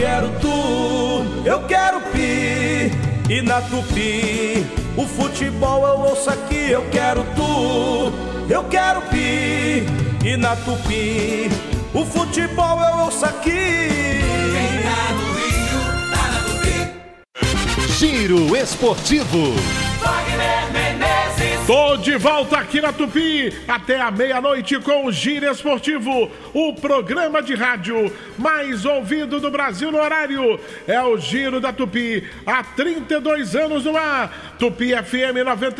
quero tu, eu quero Pi. E na Tupi, o futebol eu ouço aqui. Eu quero tu, eu quero Pi. E na Tupi, o futebol eu ouço aqui. Quem tá no Rio, tá na Tupi. Giro Esportivo. Wagner Menezes. Tô de volta aqui na Tupi, até a meia-noite com o Giro Esportivo, o programa de rádio mais ouvido do Brasil no horário. É o Giro da Tupi, há 32 anos no ar. Tupi FM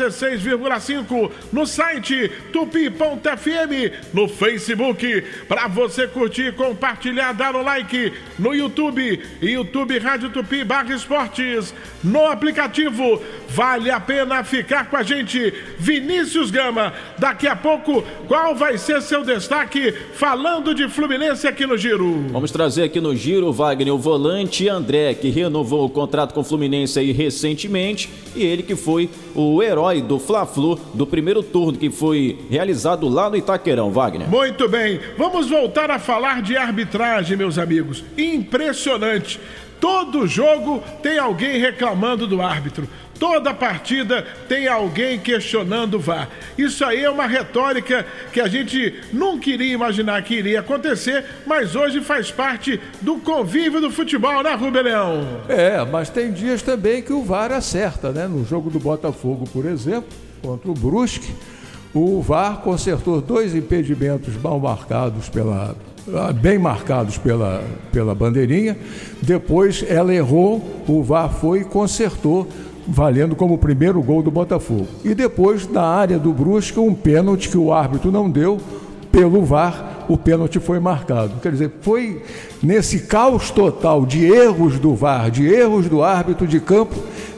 96,5, no site tupi.fm, no Facebook, para você curtir, compartilhar, dar um like, no YouTube Rádio Tupi /esportes, no aplicativo. Vale a pena ficar com a gente. Vinícius Gama, daqui a pouco, qual vai ser seu destaque falando de Fluminense aqui no Giro? Vamos trazer aqui no Giro, Wagner, o volante André, que renovou o contrato com o Fluminense aí recentemente, e ele que foi o herói do Fla-Flu do primeiro turno, que foi realizado lá no Itaquerão, Wagner. Muito bem, vamos voltar a falar de arbitragem, meus amigos. Impressionante. Todo jogo tem alguém reclamando do árbitro. Toda partida tem alguém questionando o VAR. Isso aí é uma retórica que a gente nunca iria imaginar que iria acontecer, mas hoje faz parte do convívio do futebol, né, Rubem Leão? Mas tem dias também que o VAR acerta, né? No jogo do Botafogo, por exemplo, contra o Brusque, o VAR consertou 2 impedimentos mal marcados bem marcados pela bandeirinha. Depois ela errou, o VAR foi e consertou, valendo como o primeiro gol do Botafogo. E depois, na área do Brusque, um pênalti que o árbitro não deu, pelo VAR, o pênalti foi marcado. Quer dizer, foi nesse caos total de erros do VAR, de erros do árbitro de campo,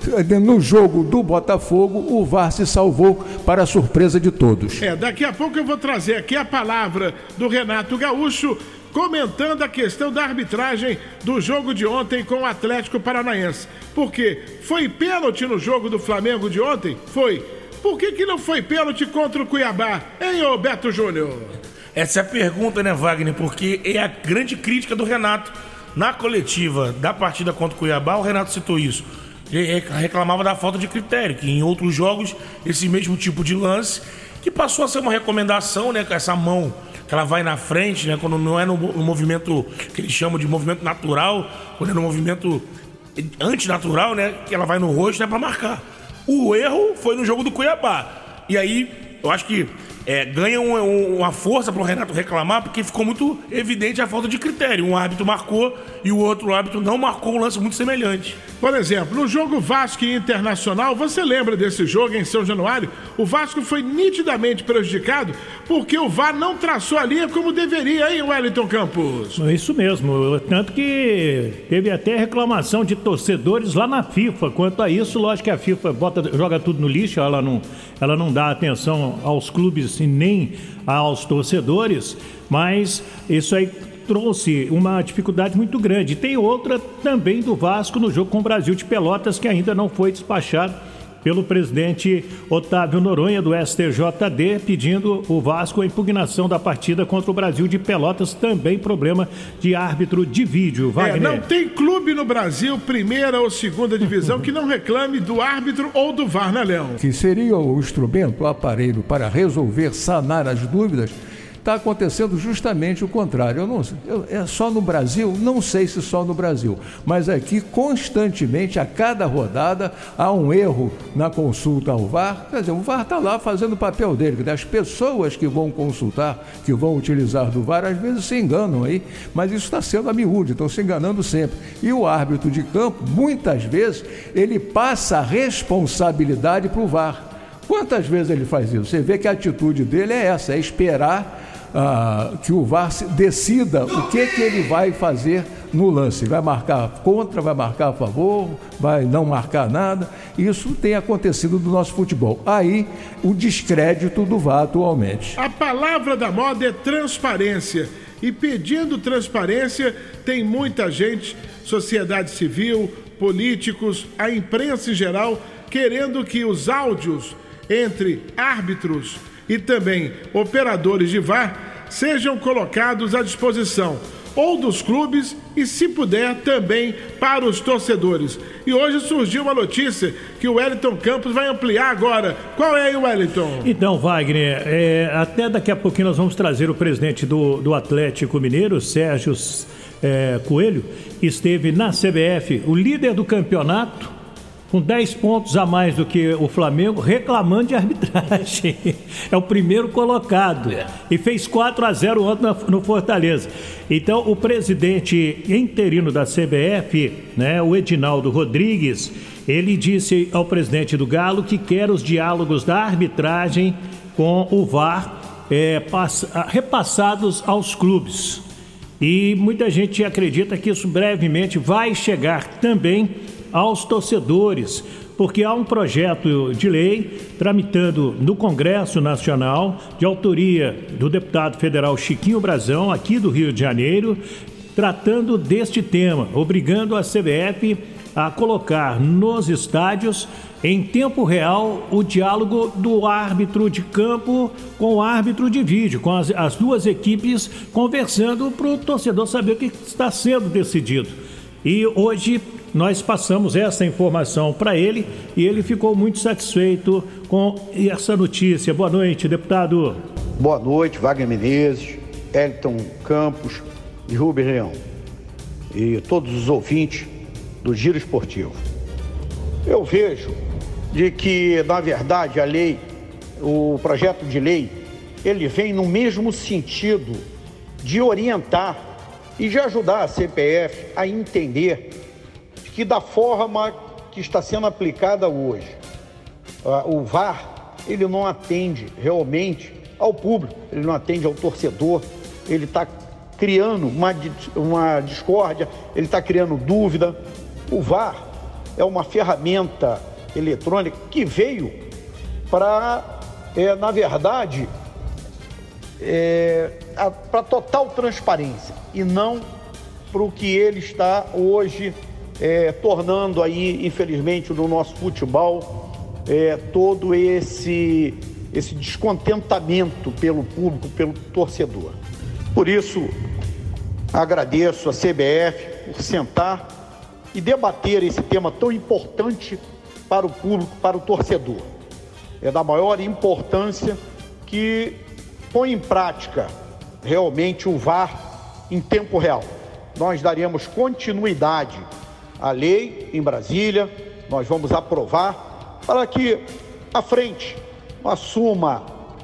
no jogo do Botafogo, o VAR se salvou para a surpresa de todos. Daqui a pouco eu vou trazer aqui a palavra do Renato Gaúcho, comentando a questão da arbitragem do jogo de ontem com o Atlético Paranaense. Por quê? Foi pênalti no jogo do Flamengo de ontem? Foi. Por que não foi pênalti contra o Cuiabá, hein, ô Beto Júnior? Essa é a pergunta, né, Wagner? Porque é a grande crítica do Renato. Na coletiva da partida contra o Cuiabá, o Renato citou isso. Ele reclamava da falta de critério, que em outros jogos, esse mesmo tipo de lance, que passou a ser uma recomendação, né, com essa mão que ela vai na frente, né, quando não é no movimento que eles chamam de movimento natural, quando é no movimento antinatural, né, que ela vai no rosto, né, para marcar. O erro foi no jogo do Cuiabá. E aí, eu acho que ganha uma força para o Renato reclamar, porque ficou muito evidente a falta de critério. Um árbitro marcou e o outro árbitro não marcou um lance muito semelhante. Por exemplo, no jogo Vasco e Internacional, você lembra desse jogo em São Januário? O Vasco foi nitidamente prejudicado porque o VAR não traçou a linha como deveria, hein, Wellington Campos? Isso mesmo, tanto que teve até reclamação de torcedores lá na FIFA. Quanto a isso, lógico que a FIFA joga tudo no lixo, ela não dá atenção aos clubes e nem aos torcedores, mas isso aí trouxe uma dificuldade muito grande. Tem outra também do Vasco no jogo com o Brasil de Pelotas, que ainda não foi despachado pelo presidente Otávio Noronha do STJD, pedindo o Vasco a impugnação da partida contra o Brasil de Pelotas, também problema de árbitro de vídeo. Wagner. Não tem clube no Brasil, primeira ou segunda divisão, que não reclame do árbitro ou do VAR, né, Leão? Que seria o instrumento, o aparelho para resolver, sanar as dúvidas. Está acontecendo justamente o contrário. É só no Brasil? Não sei se só no Brasil, mas aqui constantemente, a cada rodada, há um erro na consulta ao VAR. Quer dizer, o VAR está lá fazendo o papel dele. As pessoas que vão consultar, que vão utilizar do VAR, às vezes se enganam aí, mas isso está sendo a miúde, estão se enganando sempre. E o árbitro de campo, muitas vezes, ele passa a responsabilidade para o VAR. Quantas vezes ele faz isso? Você vê que a atitude dele é essa, é esperar que o VAR decida o que ele vai fazer no lance. Vai marcar contra, vai marcar a favor, vai não marcar nada. Isso tem acontecido no nosso futebol. Aí, o descrédito do VAR atualmente. A palavra da moda é transparência. E pedindo transparência, tem muita gente, sociedade civil, políticos, a imprensa em geral, querendo que os áudios entre árbitros e também operadores de VAR sejam colocados à disposição. ou dos clubes e, se puder, também para os torcedores. E hoje surgiu uma notícia que o Wellington Campos vai ampliar agora. Qual é aí, Wellington? Então, Wagner, até daqui a pouquinho nós vamos trazer o presidente do Atlético Mineiro, Sérgio Coelho, que esteve na CBF, o líder do campeonato, com 10 pontos a mais do que o Flamengo, reclamando de arbitragem. É o primeiro colocado. E fez 4-0 ontem no Fortaleza. Então, o presidente interino da CBF, né, o Edinaldo Rodrigues, ele disse ao presidente do Galo que quer os diálogos da arbitragem com o VAR repassados aos clubes. E muita gente acredita que isso brevemente vai chegar também aos torcedores, porque há um projeto de lei tramitando no Congresso Nacional, de autoria do deputado federal Chiquinho Brazão, aqui do Rio de Janeiro, tratando deste tema, obrigando a CBF a colocar nos estádios, em tempo real, o diálogo do árbitro de campo com o árbitro de vídeo, com as duas equipes conversando para o torcedor saber o que está sendo decidido. E hoje nós passamos essa informação para ele e ele ficou muito satisfeito com essa notícia. Boa noite, deputado. Boa noite, Wagner Menezes, Wellington Campos e Rubem Leão e todos os ouvintes do Giro Esportivo. Eu vejo de que, na verdade, a lei, o projeto de lei, ele vem no mesmo sentido de orientar e de ajudar a CBF a entender que, da forma que está sendo aplicada hoje, o VAR, ele não atende realmente ao público, ele não atende ao torcedor, ele está criando uma discórdia, ele está criando dúvida. O VAR é uma ferramenta eletrônica que veio para, na verdade, para total transparência e não para o que ele está hoje tornando aí, infelizmente, no nosso futebol, todo esse descontentamento pelo público, pelo torcedor. Por isso, agradeço a CBF por sentar e debater esse tema tão importante para o público, para o torcedor. É da maior importância que põe em prática realmente o VAR em tempo real. Nós daremos continuidade à lei em Brasília, nós vamos aprovar para que à frente assuma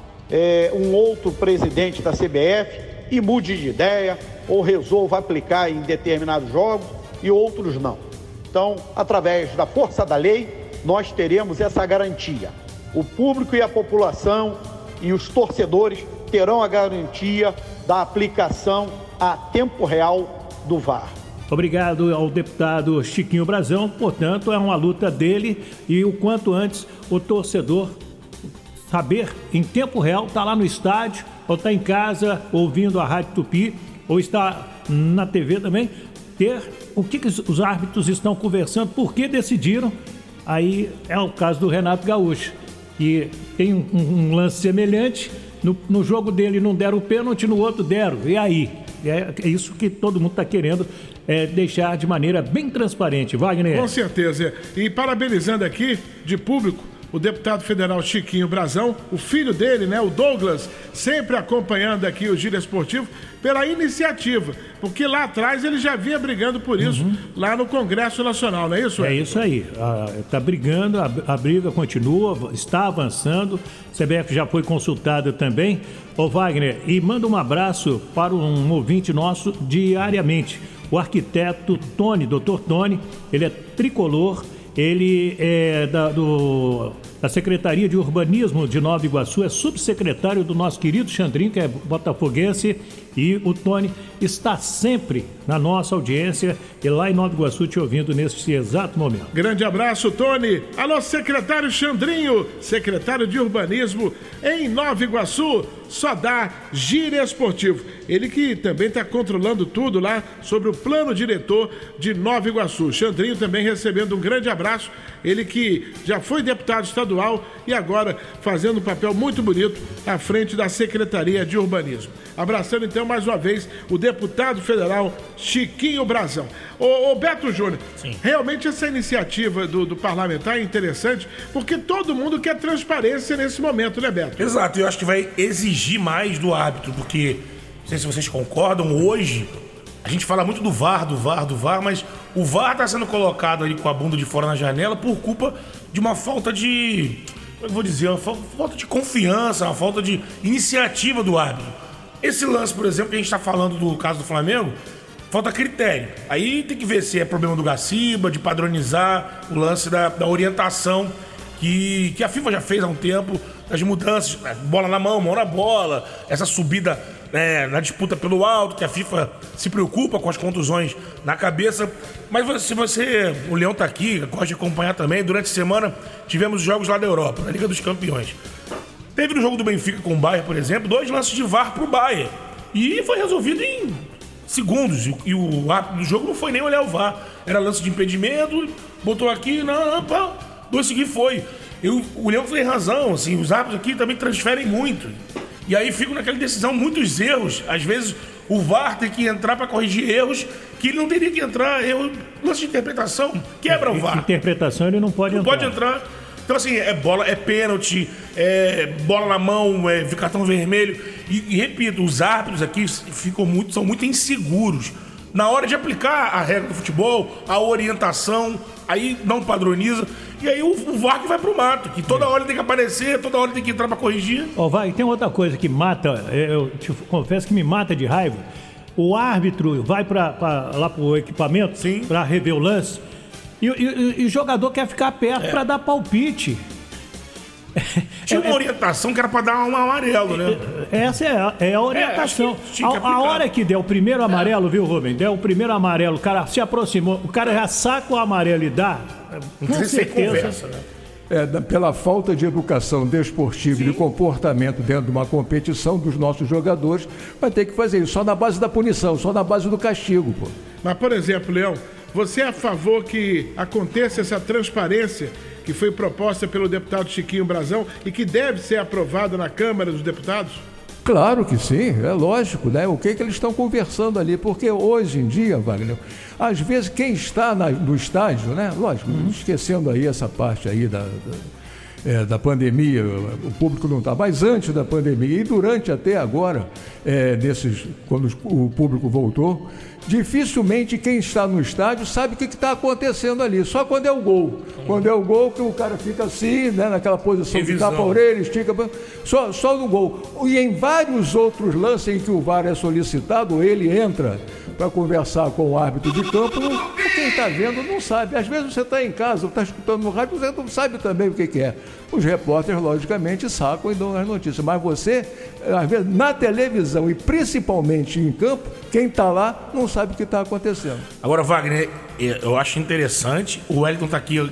um outro presidente da CBF e mude de ideia ou resolva aplicar em determinados jogos e outros não. Então, através da força da lei, nós teremos essa garantia. O público e a população e os torcedores terão a garantia da aplicação a tempo real do VAR. Obrigado ao deputado Chiquinho Brazão. Portanto, é uma luta dele e o quanto antes o torcedor saber em tempo real, está lá no estádio, ou está em casa ouvindo a Rádio Tupi, ou está na TV também, ter o que os árbitros estão conversando, por que decidiram. Aí é o caso do Renato Gaúcho, que tem um lance semelhante, no jogo dele não deram o pênalti, no outro deram, e aí? É isso que todo mundo está querendo deixar de maneira bem transparente, Wagner. Com certeza, e parabenizando aqui, de público, o deputado federal Chiquinho Brazão, o filho dele, né, o Douglas, sempre acompanhando aqui o Giro Esportivo pela iniciativa, porque lá atrás ele já vinha brigando por isso, lá no Congresso Nacional, não é isso? É isso aí, está brigando, a briga continua, está avançando, a CBF já foi consultada também. Ô Wagner, e manda um abraço para um ouvinte nosso diariamente, o arquiteto Tony, doutor Tony, ele é tricolor. Ele é da Secretaria de Urbanismo de Nova Iguaçu, é subsecretário do nosso querido Xandrinho, que é botafoguense, e o Tony está sempre na nossa audiência e lá em Nova Iguaçu te ouvindo neste exato momento. Grande abraço, Tony. Alô, secretário Xandrinho, secretário de Urbanismo em Nova Iguaçu, só dá Giro Esportivo. Ele que também está controlando tudo lá sobre o plano diretor de Nova Iguaçu. Xandrinho também recebendo um grande abraço. Ele que já foi deputado estadual e agora fazendo um papel muito bonito à frente da Secretaria de Urbanismo. Abraçando então então, mais uma vez, o deputado federal Chiquinho Brazão. Ô Beto Júnior, realmente essa iniciativa do parlamentar é interessante, porque todo mundo quer transparência nesse momento, né, Beto? Exato, eu acho que vai exigir mais do árbitro, porque, não sei se vocês concordam, hoje a gente fala muito do VAR, mas o VAR está sendo colocado ali com a bunda de fora na janela por culpa de uma falta de, como eu vou dizer, uma falta de confiança, uma falta de iniciativa do árbitro. Esse lance, por exemplo, que a gente está falando do caso do Flamengo, falta critério. Aí tem que ver se é problema do Gaciba, de padronizar o lance da orientação que a FIFA já fez há um tempo, as mudanças, bola na mão na bola, essa subida na disputa pelo alto, que a FIFA se preocupa com as contusões na cabeça. Mas se o Leão tá aqui, gosta de acompanhar também, durante a semana tivemos jogos lá da Europa, na Liga dos Campeões. Teve no jogo do Benfica com o Bayern, por exemplo, 2 lances de VAR pro Bayern. E foi resolvido em segundos. E o árbitro do jogo não foi nem olhar o VAR. Era lance de impedimento, botou aqui, pá, 2 seguintes foi. O Leão tem razão, assim, os árbitros aqui também transferem muito. E aí ficam naquela decisão, muitos erros. Às vezes o VAR tem que entrar para corrigir erros que ele não teria que entrar. Lance de interpretação, quebra o VAR. Interpretação ele não pode entrar. Não pode entrar. Então, assim, é bola, é pênalti, é bola na mão, é cartão vermelho. E repito, os árbitros aqui são muito inseguros. Na hora de aplicar a regra do futebol, a orientação, aí não padroniza. E aí o VAR que vai pro mato, que toda hora tem que aparecer, toda hora tem que entrar pra corrigir. Tem outra coisa que mata, eu te confesso que me mata de raiva. O árbitro vai lá pro equipamento pra rever o lance e o jogador quer ficar perto pra dar palpite. Tinha uma orientação que era pra dar um amarelo, né? Essa é a orientação. A hora que der o primeiro amarelo, viu, Rubem? Der o primeiro amarelo, o cara se aproximou, o cara já saca o amarelo e dá. Com certeza. Conversa, né? Pela falta de educação desportiva e de comportamento dentro de uma competição dos nossos jogadores, vai ter que fazer isso só na base da punição, só na base do castigo, pô. Mas, por exemplo, Leão, você é a favor que aconteça essa transparência que foi proposta pelo deputado Chiquinho Brazão e que deve ser aprovada na Câmara dos Deputados? Claro que sim, é lógico, né? O que eles estão conversando ali, porque hoje em dia, Wagner, às vezes quem está no estádio, né? Lógico, esquecendo aí essa parte aí da pandemia, o público não está, mas antes da pandemia e durante até agora, quando o público voltou, dificilmente quem está no estádio sabe o que está acontecendo ali, só quando é o gol. Quando é o gol que o cara fica assim, né, naquela posição de tapa a orelha, estica, só no gol. E em vários outros lances em que o VAR é solicitado, ele entra para conversar com o árbitro de campo, quem está vendo não sabe. Às vezes você está em casa, está escutando no rádio, você não sabe também o que é. Os repórteres, logicamente, sacam e dão as notícias. Mas você, às vezes, na televisão e principalmente em campo, quem está lá não sabe o que está acontecendo. Agora, Wagner, eu acho interessante, o Wellington está aqui,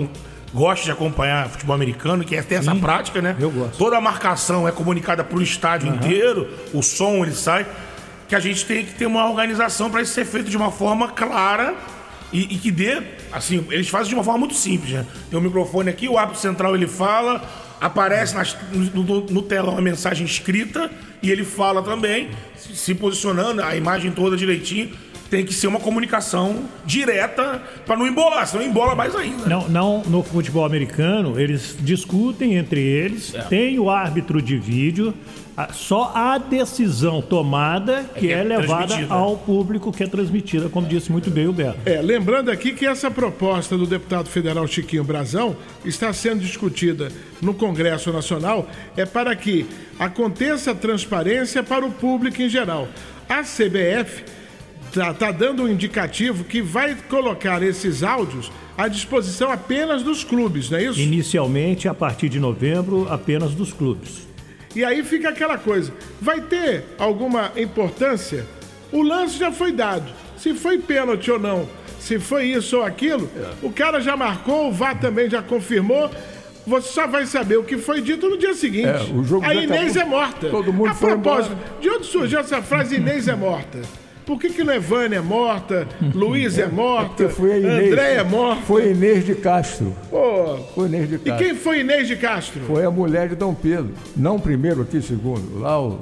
gosta de acompanhar futebol americano, que tem essa prática, né? Eu gosto. Toda a marcação é comunicada para o estádio inteiro, o som ele sai, que a gente tem que ter uma organização para isso ser feito de uma forma clara e que dê, assim, eles fazem de uma forma muito simples, né? Tem um microfone aqui, o árbitro central ele fala, aparece no telão a mensagem escrita e ele fala também, se posicionando, a imagem toda direitinho. Tem que ser uma comunicação direta para não embolar, senão embola mais ainda. Não, no futebol americano, eles discutem entre eles, tem o árbitro de vídeo, só a decisão tomada que é levada ao público, que é transmitida, como disse muito bem o Beto. Lembrando aqui que essa proposta do deputado federal Chiquinho Brazão está sendo discutida no Congresso Nacional, para que aconteça transparência para o público em geral. A CBF está dando um indicativo que vai colocar esses áudios à disposição apenas dos clubes, não é isso? Inicialmente, a partir de novembro, apenas dos clubes. E aí fica aquela coisa, vai ter alguma importância? O lance já foi dado, se foi pênalti ou não, se foi isso ou aquilo, o cara já marcou, o VAR também já confirmou, você só vai saber o que foi dito no dia seguinte. O jogo a Inês é morta. Todo mundo foi embora. De onde surgiu essa frase Inês é morta? Por que não é Vânia morta, Luiz é morta, André é morta? Foi Inês de Castro. Foi Inês de Castro. E quem foi Inês de Castro? Foi a mulher de Dom Pedro. Não primeiro aqui, segundo. Lá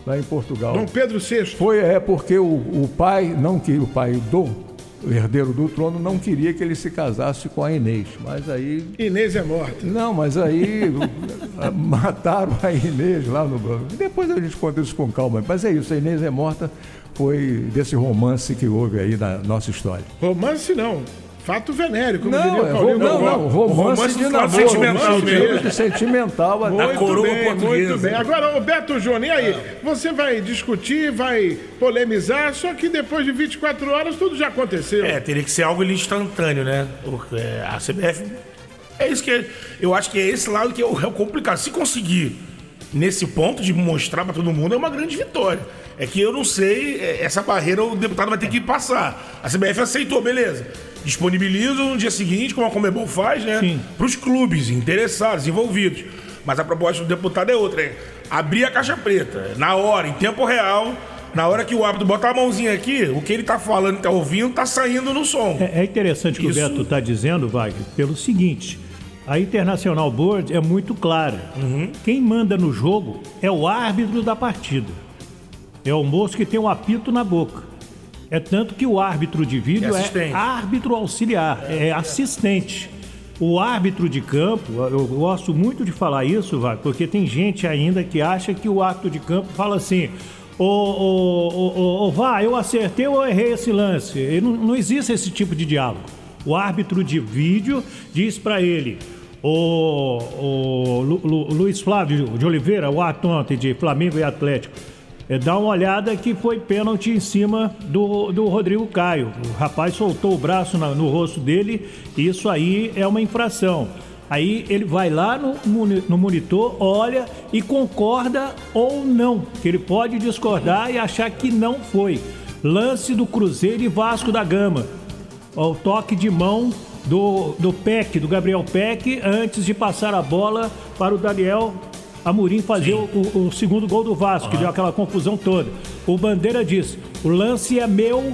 lá em Portugal. Dom Pedro VI. Porque o pai não queria, o herdeiro do trono não queria que ele se casasse com a Inês, mas aí... Inês é morta. Não, mas aí mataram a Inês lá no... Depois a gente conta isso com calma, mas é isso, a Inês é morta, foi desse romance que houve aí na nossa história. Romance não, fato venéreo, como não, diria o Paulinho. Não, romance de namoro, sentimental mesmo. Sentimental. Muito bem. Agora, o Beto Júnior, e aí? Você vai discutir, vai polemizar, só que depois de 24 horas tudo já aconteceu. Teria que ser algo ali instantâneo, né? A CBF... É isso que... Eu acho que é esse lado que é o complicado. Se conseguir, nesse ponto, de mostrar pra todo mundo, é uma grande vitória. É que eu não sei, essa barreira o deputado vai ter que passar. A CBF aceitou, beleza. Disponibiliza no dia seguinte, como a Conmebol faz, né? Para os clubes interessados, envolvidos. Mas a proposta do deputado é outra, abrir a caixa preta, na hora, em tempo real, na hora que o árbitro botar a mãozinha aqui, o que ele tá falando e tá ouvindo, tá saindo no som. É interessante o que o Beto tá dizendo, Wagner, pelo seguinte, a International Board é muito clara. Quem manda no jogo é o árbitro da partida. É o moço que tem um apito na boca. É tanto que o árbitro de vídeo é árbitro auxiliar, é assistente. O árbitro de campo, eu gosto muito de falar isso, porque tem gente ainda que acha que o árbitro de campo fala assim: eu acertei ou errei esse lance. Não existe esse tipo de diálogo. O árbitro de vídeo diz para ele: Luiz Flávio de Oliveira, o árbitro ontem de Flamengo e Atlético, dá uma olhada que foi pênalti em cima do Rodrigo Caio. O rapaz soltou o braço no rosto dele, e isso aí é uma infração. Aí ele vai lá no monitor, olha e concorda ou não, que ele pode discordar e achar que não foi. Lance do Cruzeiro e Vasco da Gama. O toque de mão do Peck, do Gabriel Peck, antes de passar a bola para o Daniel Amorim fazer o segundo gol do Vasco, que deu aquela confusão toda. O Bandeira disse: o lance é meu,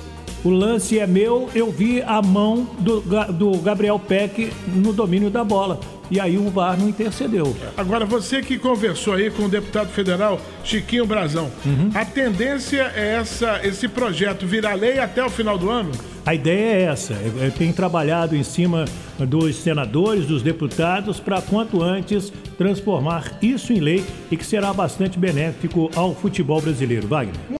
eu vi a mão do Gabriel Peck no domínio da bola. E aí o VAR não intercedeu. Agora, você que conversou aí com o deputado federal Chiquinho Brazão, a tendência é esse projeto virar lei até o final do ano? A ideia é essa. Eu tenho trabalhado em cima dos senadores, dos deputados, para quanto antes transformar isso em lei, e que será bastante benéfico ao futebol brasileiro. Wagner.